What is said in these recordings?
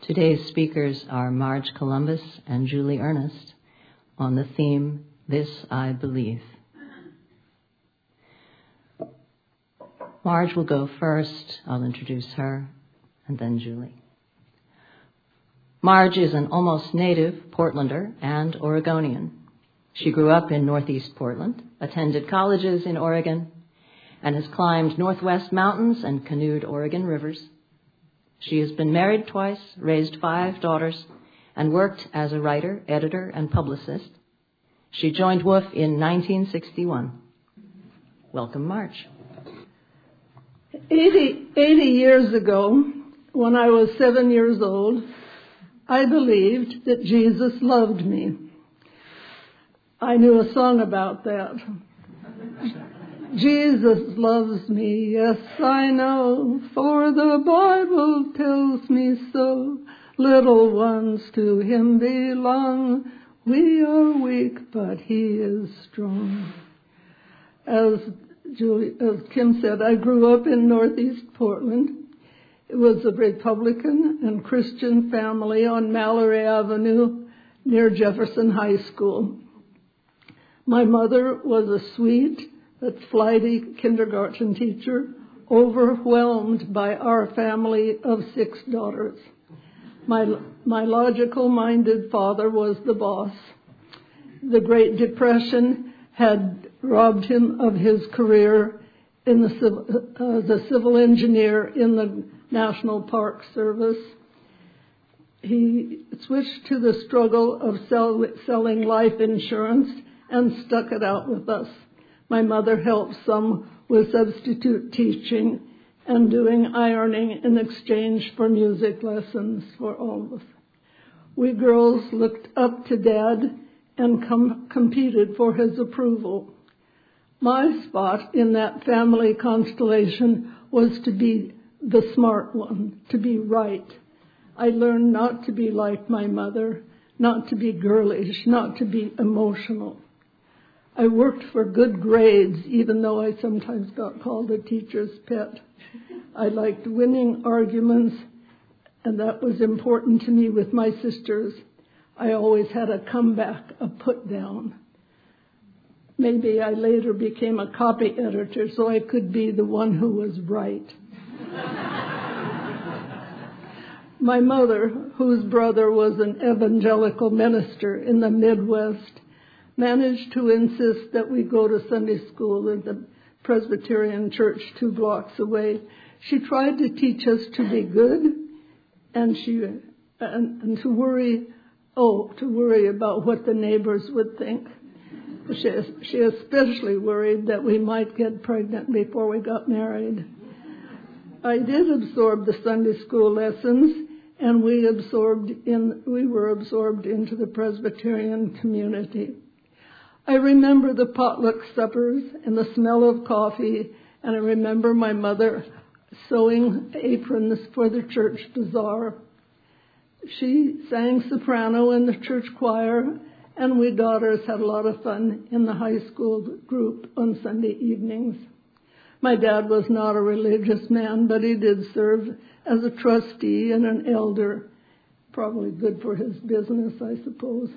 Today's speakers are Marge Columbus and Julie Ernest on the theme, This I Believe. Marge will go first. I'll introduce her, and then Julie. Marge is an almost native Portlander and Oregonian. She grew up in Northeast Portland, attended colleges in Oregon, and has climbed Northwest mountains and canoed Oregon rivers. She has been married twice, raised 5 daughters, and worked as a writer, editor, and publicist. She joined WOOF in 1961. Welcome, Marge. 80 years ago, when I was 7 years old, I believed that Jesus loved me. I knew a song about that. Jesus loves me, yes, I know, for the Bible tells me so. Little ones to him belong. We are weak, but he is strong. As Kim said, I grew up in Northeast Portland. It was a Republican and Christian family on Mallory Avenue near Jefferson High School. My mother was a sweet but flighty kindergarten teacher, overwhelmed by our family of 6 daughters. My logical-minded father was the boss. The Great Depression had robbed him of his career in the civil engineer in the National Park Service. He switched to the struggle of selling life insurance and stuck it out with us. My mother helped some with substitute teaching and doing ironing in exchange for music lessons for all of us. We girls looked up to Dad and competed for his approval. My spot in that family constellation was to be the smart one, to be right. I learned not to be like my mother, not to be girlish, not to be emotional. I worked for good grades, even though I sometimes got called a teacher's pet. I liked winning arguments, and that was important to me with my sisters. I always had a comeback, a put down. Maybe I later became a copy editor so I could be the one who was right. My mother, whose brother was an evangelical minister in the Midwest, managed to insist that we go to Sunday school in the Presbyterian church 2 blocks away. She tried to teach us to be good and to worry about what the neighbors would think. She especially worried that we might get pregnant before we got married. I did absorb the Sunday school lessons, and we were absorbed into the Presbyterian community. I remember the potluck suppers and the smell of coffee, and I remember my mother sewing aprons for the church bazaar. She sang soprano in the church choir, and we daughters had a lot of fun in the high school group on Sunday evenings. My dad was not a religious man, but he did serve as a trustee and an elder. Probably good for his business, I suppose.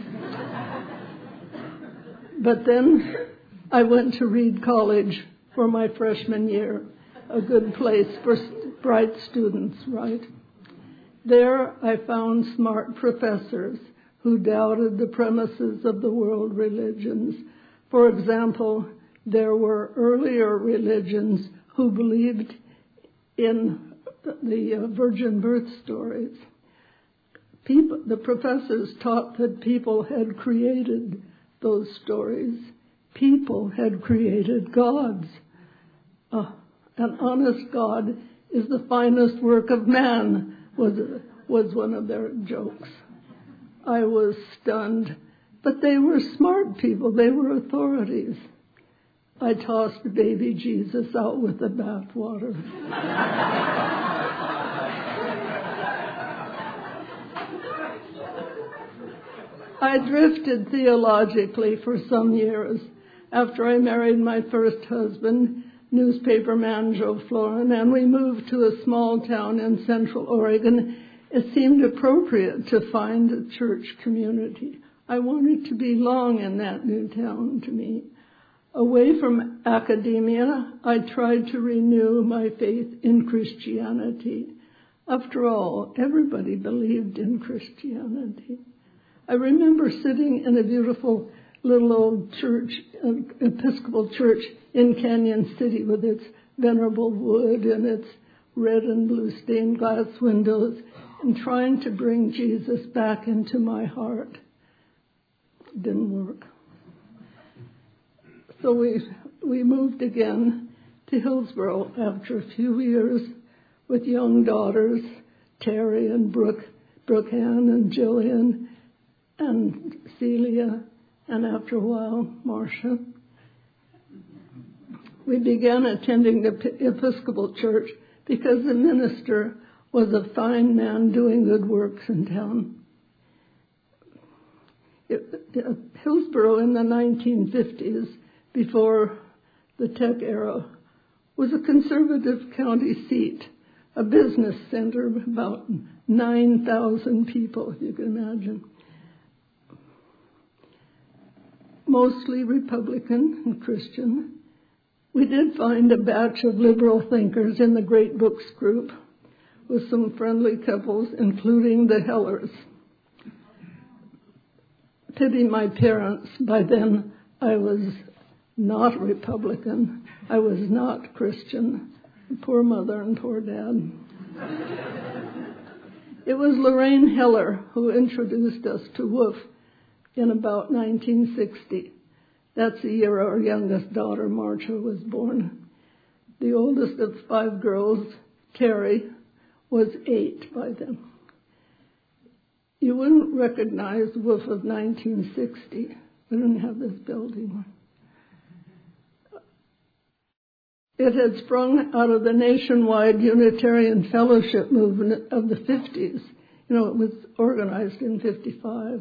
But then I went to Reed College for my freshman year, a good place for bright students, right? There I found smart professors who doubted the premises of the world religions. For example, there were earlier religions who believed in the virgin birth stories. The professors taught that people had created those stories. People had created gods. An honest God is the finest work of man, was one of their jokes. I was stunned, but they were smart people. They were authorities. I tossed baby Jesus out with the bathwater. I drifted theologically for some years. After I married my first husband, newspaperman Joe Florin, and we moved to a small town in Central Oregon it seemed appropriate to find a church community. I wanted to belong in that new town to me. Away from academia, I tried to renew my faith in Christianity. After all, everybody believed in Christianity. I remember sitting in a beautiful little old church, Episcopal church in Canyon City with its venerable wood and its red and blue stained glass windows, and trying to bring Jesus back into my heart. It didn't work. So we moved again to Hillsboro after a few years with young daughters, Terry and Brooke Ann and Jillian and Celia, and after a while, Marcia. We began attending the Episcopal church because the minister was a fine man doing good works in town. Hillsboro in the 1950s, before the tech era, was a conservative county seat, a business center of about 9,000 people, if you can imagine. Mostly Republican and Christian. We did find a batch of liberal thinkers in the Great Books group with some friendly couples, including the Hellers. Pity my parents. By then, I was not Republican. I was not Christian. Poor mother and poor dad. It was Lorraine Heller who introduced us to Wolf in about 1960. That's the year our youngest daughter, Marcia, was born. The oldest of 5 girls, Terry, was 8 by then. You wouldn't recognize Wolf of 1960. We didn't have this building. It had sprung out of the nationwide Unitarian Fellowship movement of the 50s. You know, it was organized in 55.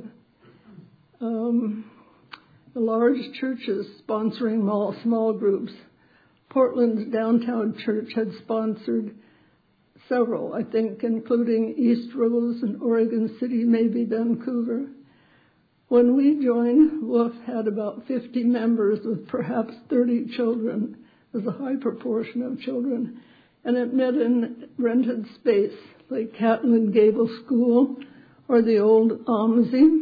The large churches sponsoring small groups. Portland's downtown church had sponsored several, I think, including East Rose and Oregon City, maybe Vancouver. When we joined, Wolf had about 50 members with perhaps 30 children. There's a high proportion of children. And it met in rented space, like Catlin Gable School or the old OMSI,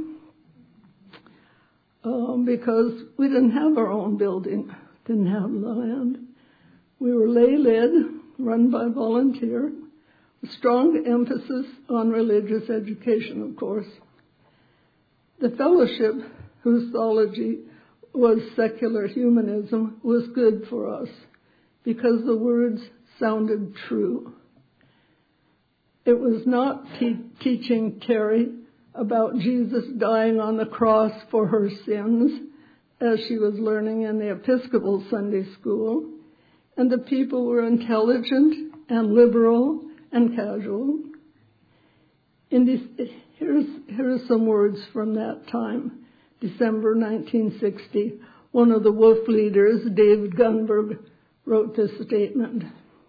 because we didn't have our own building, didn't have land. We were lay-led, run by volunteer, a strong emphasis on religious education, of course. The fellowship, whose theology was secular humanism, was good for us because the words sounded true. It was not teaching Terry about Jesus dying on the cross for her sins, as she was learning in the Episcopal Sunday School, and the people were intelligent and liberal and casual. Here's some words from that time. December 1960, one of the Wolf leaders, David Gunberg, wrote this statement.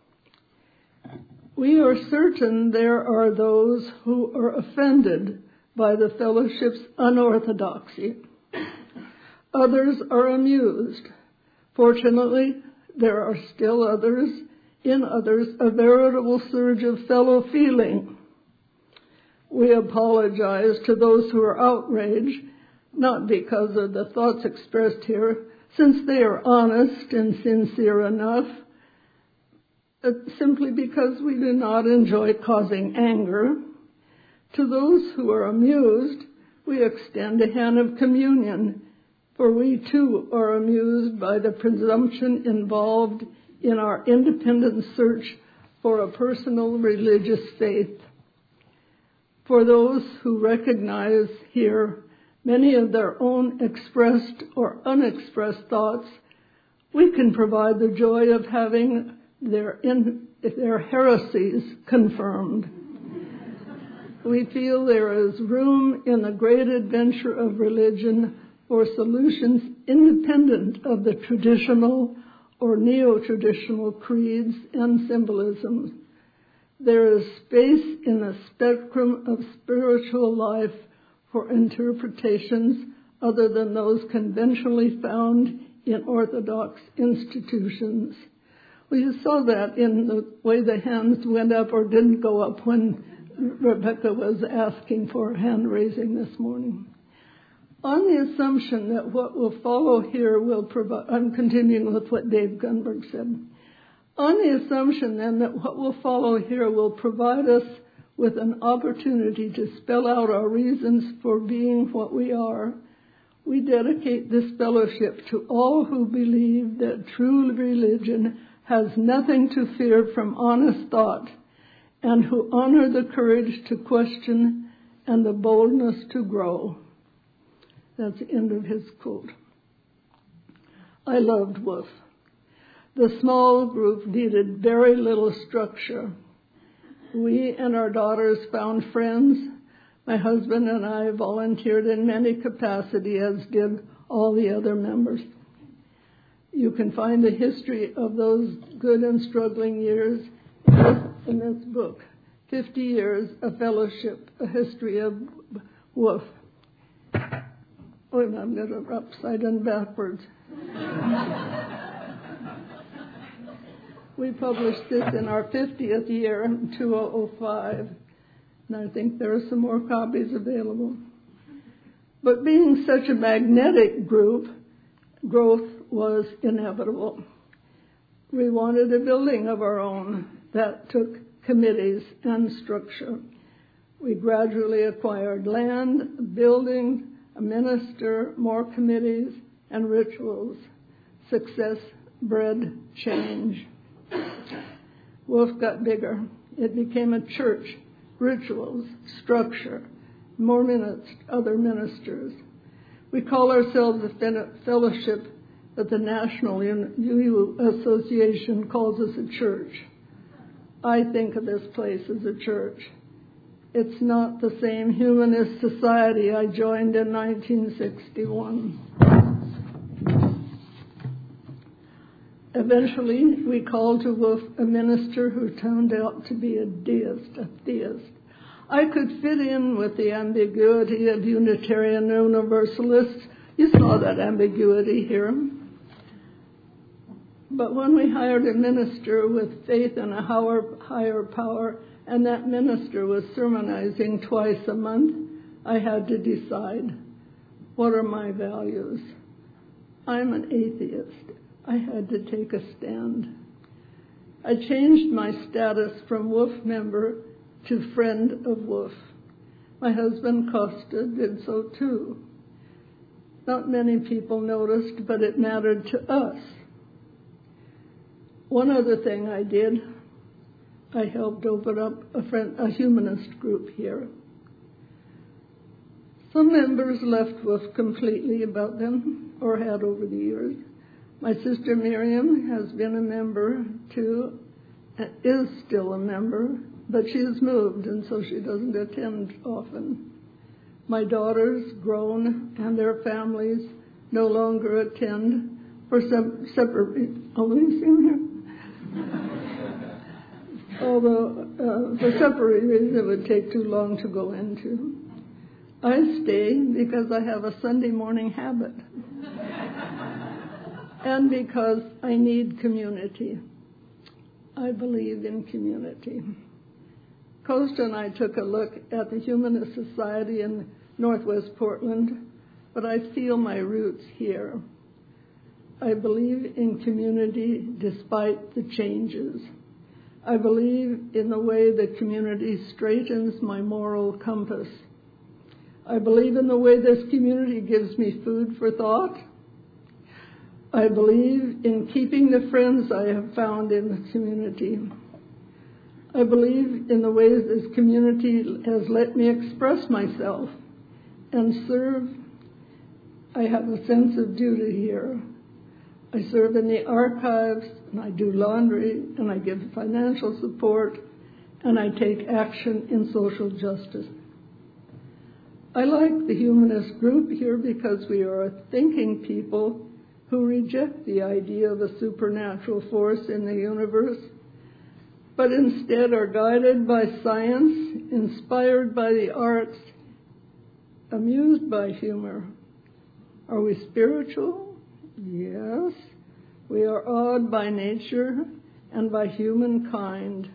We are certain there are those who are offended by the fellowship's unorthodoxy. Others are amused. Fortunately, there are still others, a veritable surge of fellow feeling. We apologize to those who are outraged, not because of the thoughts expressed here, since they are honest and sincere enough, but simply because we do not enjoy causing anger. To those who are amused, we extend a hand of communion, for we too are amused by the presumption involved in our independent search for a personal religious faith. For those who recognize here many of their own expressed or unexpressed thoughts, we can provide the joy of having their heresies confirmed. We feel there is room in the great adventure of religion for solutions independent of the traditional or neo-traditional creeds and symbolisms. There is space in the spectrum of spiritual life for interpretations other than those conventionally found in Orthodox institutions. Well, you saw that in the way the hands went up or didn't go up when Rebecca was asking for hand raising this morning. On the assumption that what will follow here will provide, I'm continuing with what Dave Gunberg said. On the assumption then that what will follow here will provide us with an opportunity to spell out our reasons for being what we are, we dedicate this fellowship to all who believe that true religion has nothing to fear from honest thought, and who honor the courage to question and the boldness to grow. That's the end of his quote. I loved Wolf. The small group needed very little structure. We and our daughters found friends. My husband and I volunteered in many capacities, as did all the other members. You can find the history of those good and struggling years in this book, 50 Years of Fellowship, a History of Wolf. Wait a minute, I'm going to upside and backwards. We published this in our 50th year in 2005, and I think there are some more copies available. But being such a magnetic group, growth was inevitable. We wanted a building of our own that took committees and structure. We gradually acquired land, a building, a minister, more committees, and rituals. Success bred change. Wolf got bigger. It became a church, rituals, structure, more minutes, other ministers. We call ourselves a fellowship, but the National Association calls us a church. I think of this place as a church. It's not the same humanist society I joined in 1961. Eventually, we called to Wolf a minister who turned out to be a theist. I could fit in with the ambiguity of Unitarian Universalists. You saw that ambiguity here. But when we hired a minister with faith in a higher power, and that minister was sermonizing twice a month, I had to decide, what are my values? I'm an atheist. I had to take a stand. I changed my status from Wolf member to friend of Wolf. My husband Costa did so too. Not many people noticed, but it mattered to us. One other thing I did, I helped open up a humanist group here. Some members left Wolf completely about them, or had over the years. My sister Miriam has been a member too, is still a member, but she has moved, and so she doesn't attend often. My daughters, grown, and their families no longer attend for some separate reasons. Although for separate reasons it would take too long to go into. I stay because I have a Sunday morning habit. And because I need community. I believe in community. Costa and I took a look at the Humanist Society in Northwest Portland, but I feel my roots here. I believe in community despite the changes. I believe in the way the community straightens my moral compass. I believe in the way this community gives me food for thought. I believe in keeping the friends I have found in the community. I believe in the ways this community has let me express myself and serve. I have a sense of duty here. I serve in the archives, and I do laundry, and I give financial support, and I take action in social justice. I like the humanist group here because we are a thinking people who reject the idea of a supernatural force in the universe. but instead are guided by science, inspired by the arts, amused by humor. Are we spiritual? Yes. We are awed by nature and by humankind,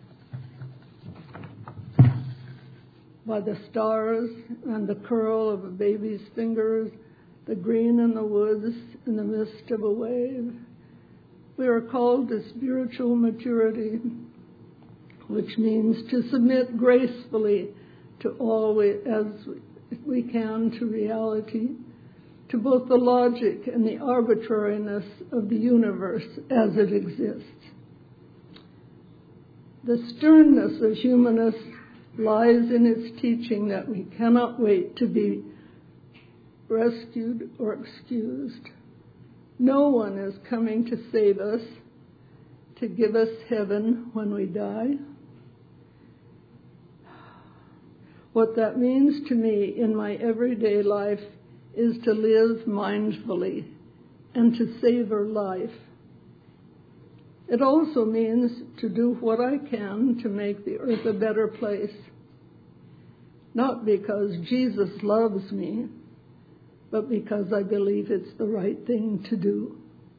by the stars and the curl of a baby's fingers, the green in the woods in the midst of a wave. We are called to spiritual maturity, which means to submit gracefully to all as we can to reality, to both the logic and the arbitrariness of the universe as it exists. The sternness of humanists lies in its teaching that we cannot wait to be rescued or excused. No one is coming to save us, to give us heaven when we die. What that means to me in my everyday life is to live mindfully and to savor life. It also means to do what I can to make the earth a better place, not because Jesus loves me, but because I believe it's the right thing to do.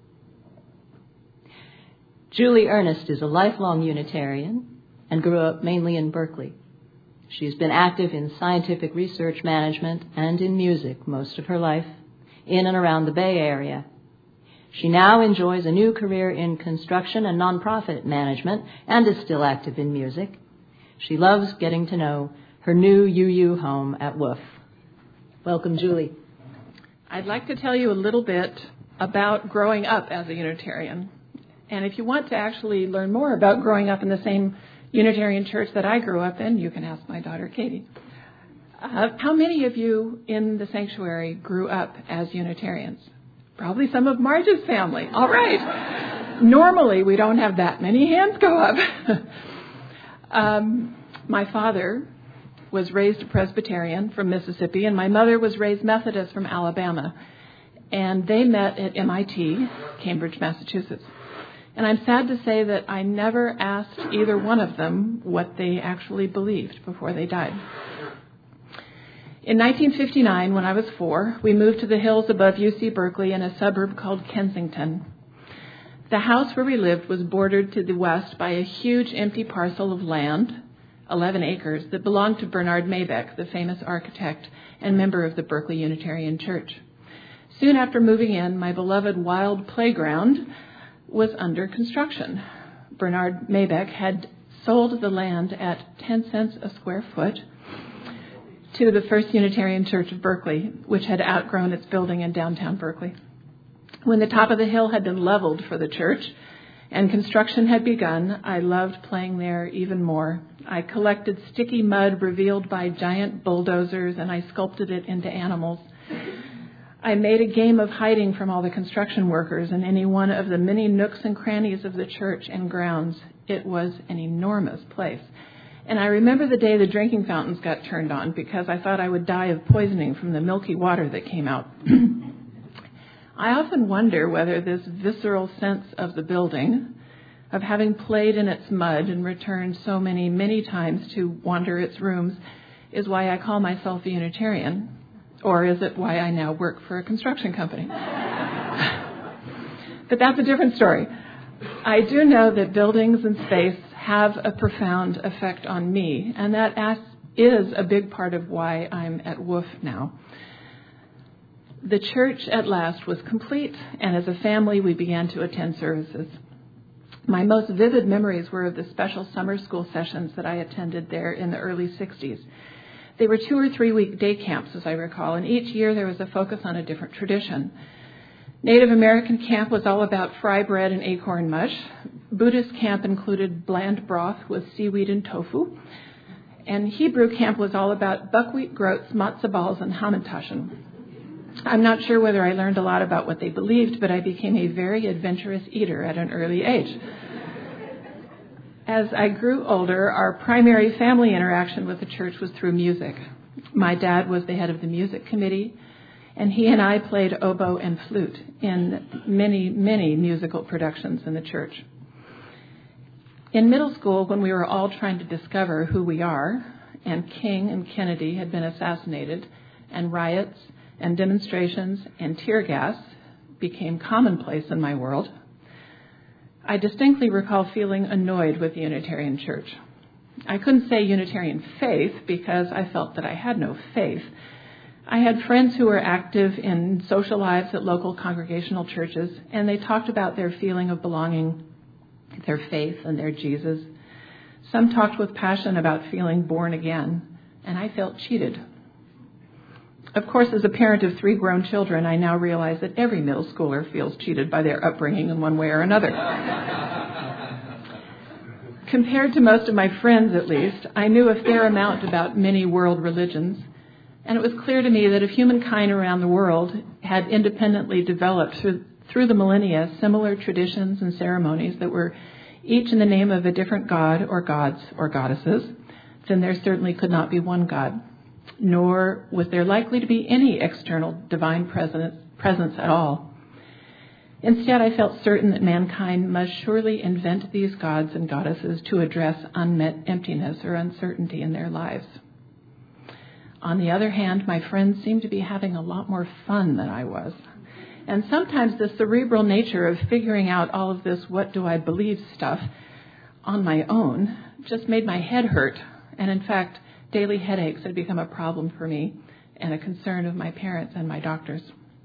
Julie Ernest is a lifelong Unitarian and grew up mainly in Berkeley. She's been active in scientific research management and in music most of her life, in and around the Bay Area. She now enjoys a new career in construction and nonprofit management and is still active in music. She loves getting to know her new UU home at Wolf. Welcome, Julie. I'd like to tell you a little bit about growing up as a Unitarian. And if you want to actually learn more about growing up in the same Unitarian church that I grew up in, you can ask my daughter, Katie. How many of you in the sanctuary grew up as Unitarians? Probably some of Marge's family. All right. Normally, we don't have that many hands go up. My father was raised a Presbyterian from Mississippi, and my mother was raised Methodist from Alabama. And they met at MIT, Cambridge, Massachusetts. And I'm sad to say that I never asked either one of them what they actually believed before they died. In 1959, when I was 4, we moved to the hills above UC Berkeley in a suburb called Kensington. The house where we lived was bordered to the west by a huge empty parcel of land, 11 acres, that belonged to Bernard Maybeck, the famous architect and member of the Berkeley Unitarian Church. Soon after moving in, my beloved wild playground was under construction. Bernard Maybeck had sold the land at 10 cents a square foot to the First Unitarian Church of Berkeley, which had outgrown its building in downtown Berkeley. When the top of the hill had been leveled for the church and construction had begun, I loved playing there even more. I collected sticky mud revealed by giant bulldozers, and I sculpted it into animals. I made a game of hiding from all the construction workers in any one of the many nooks and crannies of the church and grounds. It was an enormous place. And I remember the day the drinking fountains got turned on because I thought I would die of poisoning from the milky water that came out. I often wonder whether this visceral sense of the building, of having played in its mud and returned so many times to wander its rooms, is why I call myself a Unitarian. Or is it why I now work for a construction company? But that's a different story. I do know that buildings and space have a profound effect on me, and that is a big part of why I'm at Wolf now. The church at last was complete, and as a family we began to attend services. My most vivid memories were of the special summer school sessions that I attended there in the early 60s. They were 2 or 3 week day camps, as I recall, and each year there was a focus on a different tradition. Native American camp was all about fry bread and acorn mush. Buddhist camp included bland broth with seaweed and tofu. And Hebrew camp was all about buckwheat groats, matzah balls, and hamantaschen. I'm not sure whether I learned a lot about what they believed, but I became a very adventurous eater at an early age. As I grew older, our primary family interaction with the church was through music. My dad was the head of the music committee, and he and I played oboe and flute in many musical productions in the church. In middle school, when we were all trying to discover who we are, and King and Kennedy had been assassinated, and riots and demonstrations and tear gas became commonplace in my world, I distinctly recall feeling annoyed with the Unitarian Church. I couldn't say Unitarian faith because I felt that I had no faith. I had friends who were active in social lives at local congregational churches, and they talked about their feeling of belonging, their faith, and their Jesus. Some talked with passion about feeling born again, and I felt cheated. Of course, as a parent of 3 grown children, I now realize that every middle schooler feels cheated by their upbringing in one way or another. Compared to most of my friends, at least, I knew a fair amount about many world religions, and it was clear to me that if humankind around the world had independently developed through the millennia similar traditions and ceremonies that were each in the name of a different god or gods or goddesses, then there certainly could not be one God, nor was there likely to be any external divine presence at all. Instead, I felt certain that mankind must surely invent these gods and goddesses to address unmet emptiness or uncertainty in their lives. On the other hand, my friends seemed to be having a lot more fun than I was. And sometimes the cerebral nature of figuring out all of this what do I believe stuff on my own just made my head hurt. And in fact, daily headaches had become a problem for me and a concern of my parents and my doctors.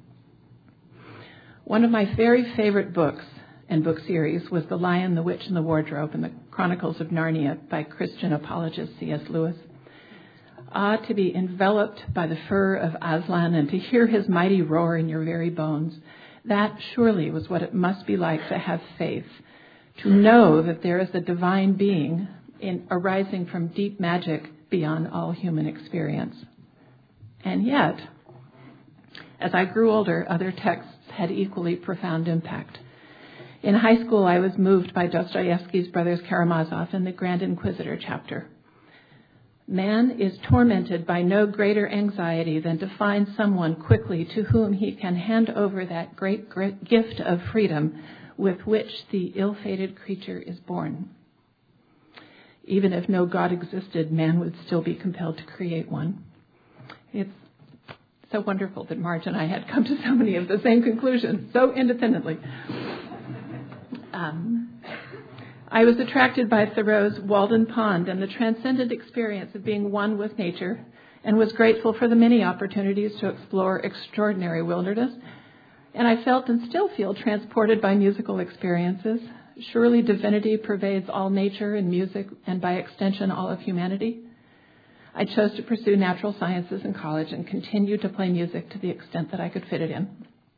One of my very favorite books and book series was The Lion, the Witch, and the Wardrobe and the Chronicles of Narnia by Christian apologist C.S. Lewis. To be enveloped by the fur of Aslan and to hear his mighty roar in your very bones, that surely was what it must be like to have faith, to know that there is a divine being arising from deep magic beyond all human experience. And yet, as I grew older, other texts had equally profound impact. In high school, I was moved by Dostoevsky's Brothers Karamazov in the Grand Inquisitor chapter. Man is tormented by no greater anxiety than to find someone quickly to whom he can hand over that great gift of freedom with which the ill-fated creature is born. Even if no God existed, man would still be compelled to create one. It's so wonderful that Marge and I had come to so many of the same conclusions, so independently. I was attracted by Thoreau's Walden Pond and the transcendent experience of being one with nature, and was grateful for the many opportunities to explore extraordinary wilderness. And I felt and still feel transported by musical experiences. Surely divinity pervades all nature and music, and by extension all of humanity. I chose to pursue natural sciences in college and continued to play music to the extent that I could fit it in.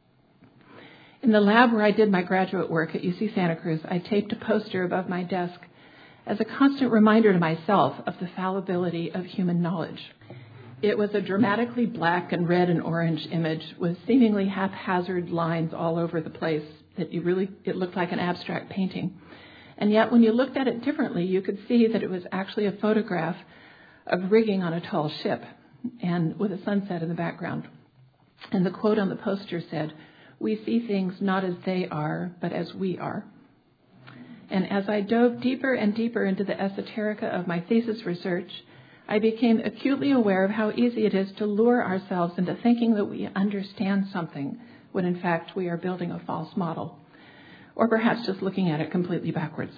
In the lab where I did my graduate work at UC Santa Cruz, I taped a poster above my desk as a constant reminder to myself of the fallibility of human knowledge. It was a dramatically black and red and orange image with seemingly haphazard lines all over the place that it looked like an abstract painting. And yet when you looked at it differently, you could see that it was actually a photograph of rigging on a tall ship and with a sunset in the background. And the quote on the poster said, "We see things not as they are, but as we are." And as I dove deeper and deeper into the esoterica of my thesis research, I became acutely aware of how easy it is to lure ourselves into thinking that we understand something when in fact we are building a false model, or perhaps just looking at it completely backwards.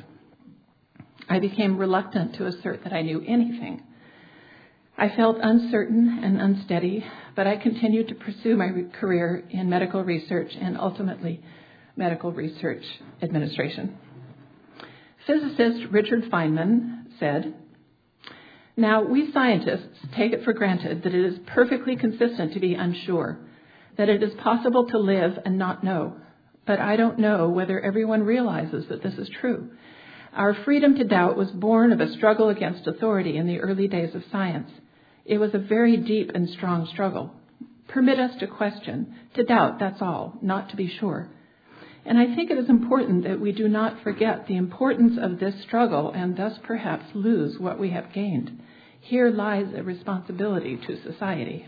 I became reluctant to assert that I knew anything. I felt uncertain and unsteady, but I continued to pursue my career in medical research and ultimately medical research administration. Physicist Richard Feynman said, "Now, we scientists take it for granted that it is perfectly consistent to be unsure, that it is possible to live and not know. But I don't know whether everyone realizes that this is true. Our freedom to doubt was born of a struggle against authority in the early days of science. It was a very deep and strong struggle. Permit us to question, to doubt, that's all, not to be sure. And I think it is important that we do not forget the importance of this struggle and thus perhaps lose what we have gained. Here lies a responsibility to society."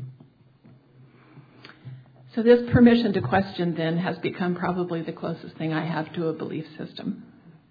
So this permission to question then has become probably the closest thing I have to a belief system.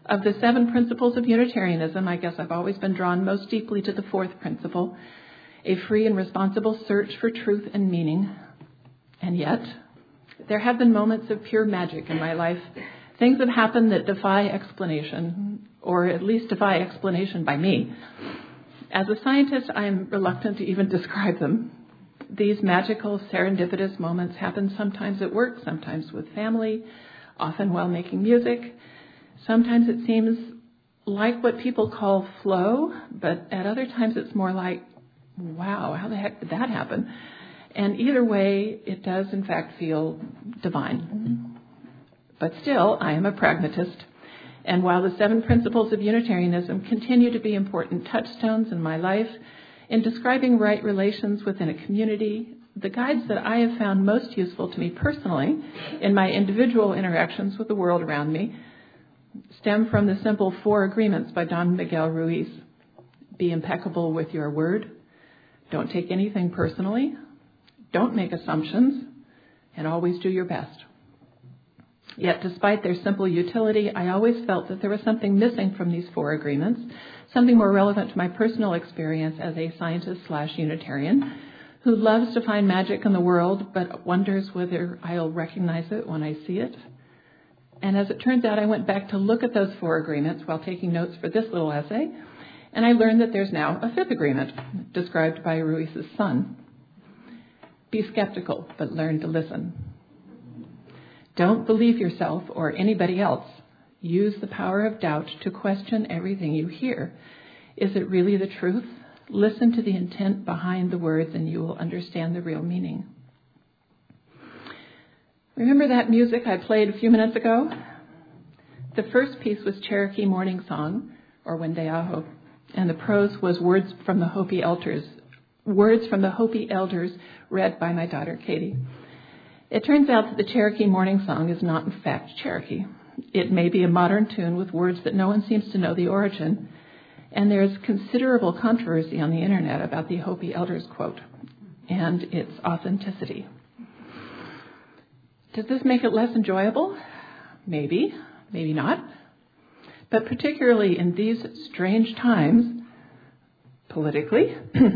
Of the 7 principles of Unitarianism, I guess I've always been drawn most deeply to the 4th principle, a free and responsible search for truth and meaning. And yet, there have been moments of pure magic in my life. Things have happened that defy explanation, or at least defy explanation by me. As a scientist, I am reluctant to even describe them. These magical, serendipitous moments happen sometimes at work, sometimes with family, often while making music. Sometimes it seems like what people call flow, but at other times it's more like, wow, how the heck did that happen? And either way, it does in fact feel divine. But still, I am a pragmatist. And while the 7 principles of Unitarianism continue to be important touchstones in my life, in describing right relations within a community, the guides that I have found most useful to me personally in my individual interactions with the world around me stem from the simple 4 agreements by Don Miguel Ruiz. Be impeccable with your word. Don't take anything personally. Don't make assumptions. And always do your best. Yet, despite their simple utility, I always felt that there was something missing from these 4 agreements, something more relevant to my personal experience as a scientist/Unitarian who loves to find magic in the world, but wonders whether I'll recognize it when I see it. And as it turns out, I went back to look at those 4 agreements while taking notes for this little essay, and I learned that there's now a 5th agreement, described by Ruiz's son. Be skeptical, but learn to listen. Don't believe yourself or anybody else. Use the power of doubt to question everything you hear. Is it really the truth? Listen to the intent behind the words and you will understand the real meaning. Remember that music I played a few minutes ago? The first piece was Cherokee Morning Song, or Wendeaho, and the prose was words from the Hopi elders read by my daughter Katie. It turns out that the Cherokee Morning Song is not in fact Cherokee. It may be a modern tune with words that no one seems to know the origin, and there's considerable controversy on the internet about the Hopi elders quote and its authenticity. Does this make it less enjoyable? Maybe, maybe not. But particularly in these strange times, politically,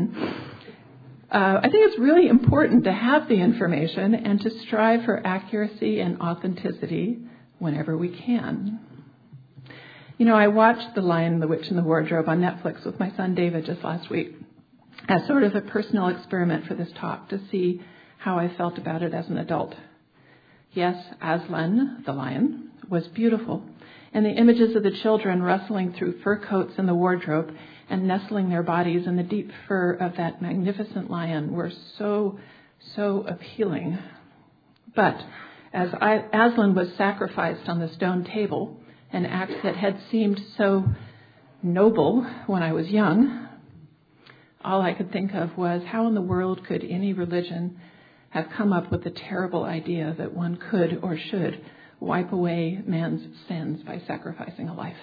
I think it's really important to have the information and to strive for accuracy and authenticity whenever we can. You know, I watched The Lion, the Witch, and the Wardrobe on Netflix with my son David just last week as sort of a personal experiment for this talk to see how I felt about it as an adult. Yes, Aslan, the lion, was beautiful, and the images of the children rustling through fur coats in the wardrobe and nestling their bodies in the deep fur of that magnificent lion were so appealing. But as Aslan was sacrificed on the stone table, an act that had seemed so noble when I was young, all I could think of was how in the world could any religion have come up with the terrible idea that one could or should wipe away man's sins by sacrificing a life.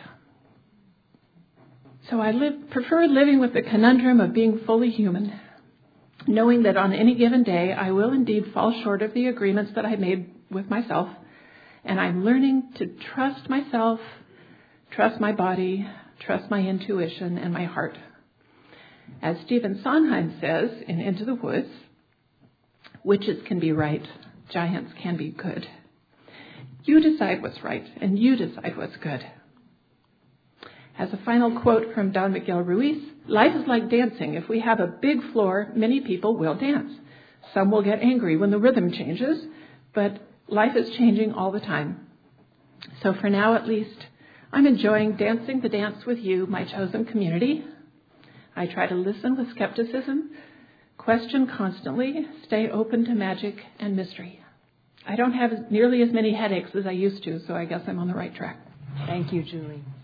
So I prefer living with the conundrum of being fully human, knowing that on any given day I will indeed fall short of the agreements that I made with myself, and I'm learning to trust myself, trust my body, trust my intuition and my heart. As Stephen Sondheim says in Into the Woods, witches can be right, giants can be good. You decide what's right, and you decide what's good. As a final quote from Don Miguel Ruiz, life is like dancing. If we have a big floor, many people will dance. Some will get angry when the rhythm changes, but life is changing all the time. So for now, at least, I'm enjoying dancing the dance with you, my chosen community. I try to listen with skepticism, question constantly, stay open to magic and mystery. I don't have nearly as many headaches as I used to, so I guess I'm on the right track. Thank you, Julie.